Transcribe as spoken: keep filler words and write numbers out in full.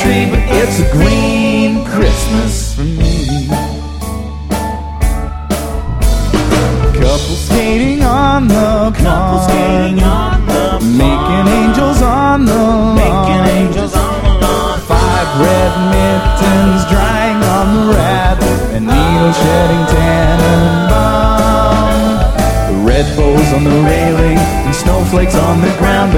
tree, but it's a green Christmas for me. Couple skating on the Couple skating on the pond, making angels on the lawn, making angels on the lawn. Five red mittens drying on the rat, and needle shedding Tannenbaum. Red bows on the railing and snowflakes on the ground,